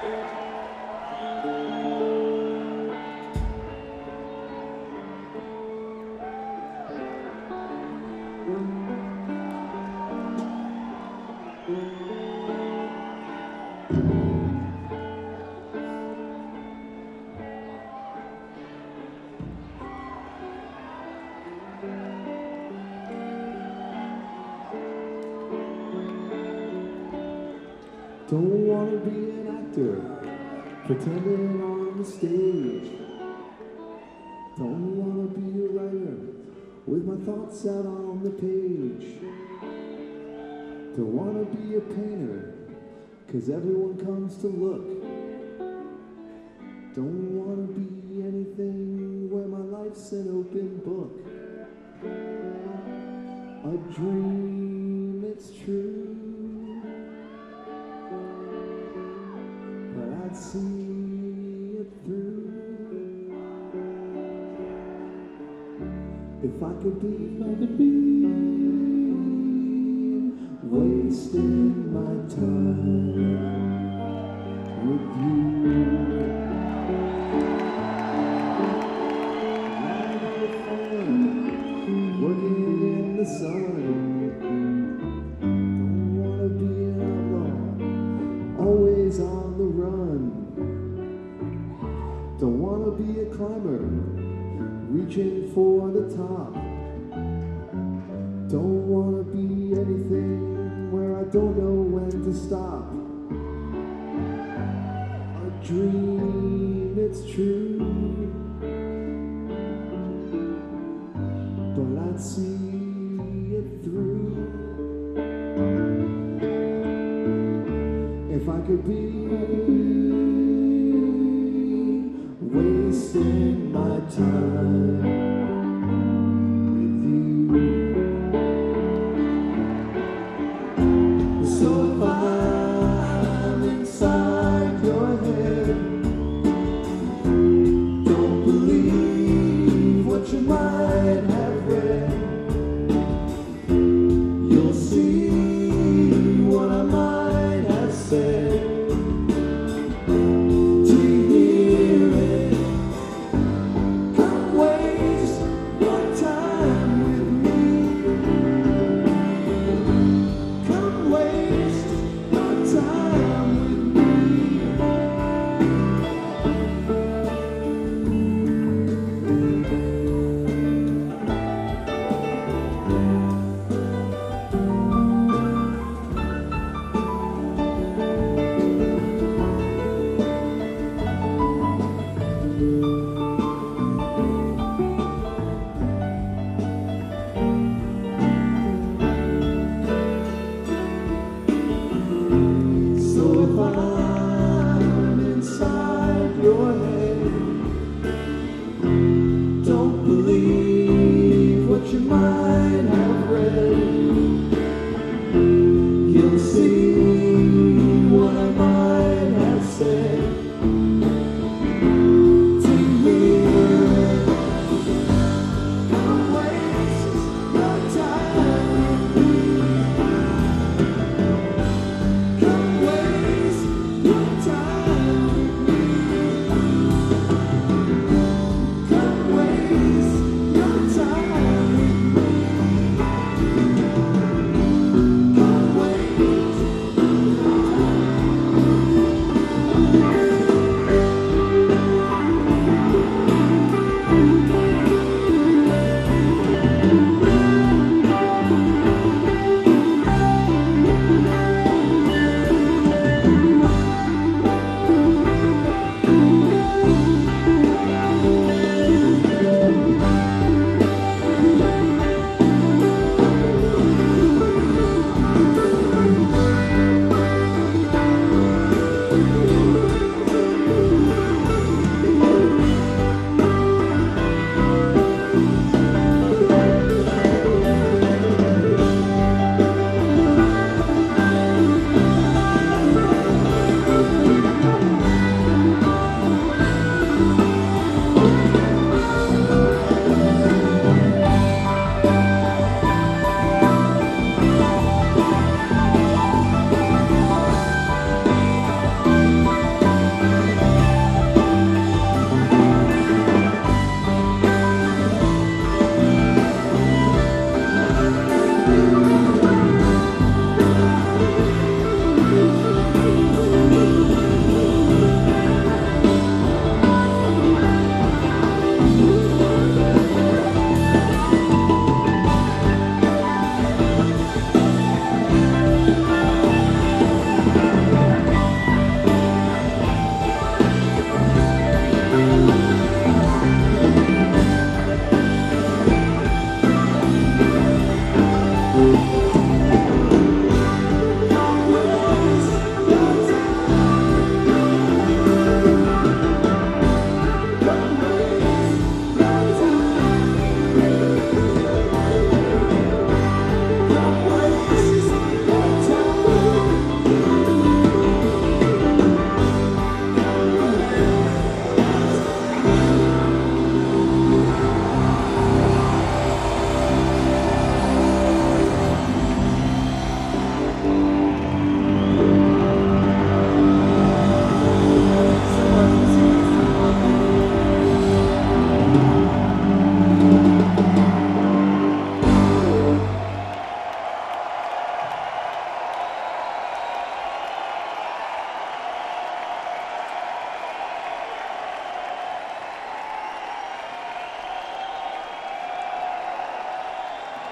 Don't want to be an actor, pretending on the stage. Don't want to be a writer, with my thoughts out on the page. Don't want to be a painter, 'cause everyone comes to look. Don't want to be anything where my life's an open book. A dream, it's true, but I'd see it through if I could be wasting my time with you. Working in the sun. Don't wanna be an outlaw, always on the run. Don't wanna be a climber, reaching for the top. Don't wanna be anything where I don't know when to stop. A dream, it's true, but I'd see it through if I could be wasting my time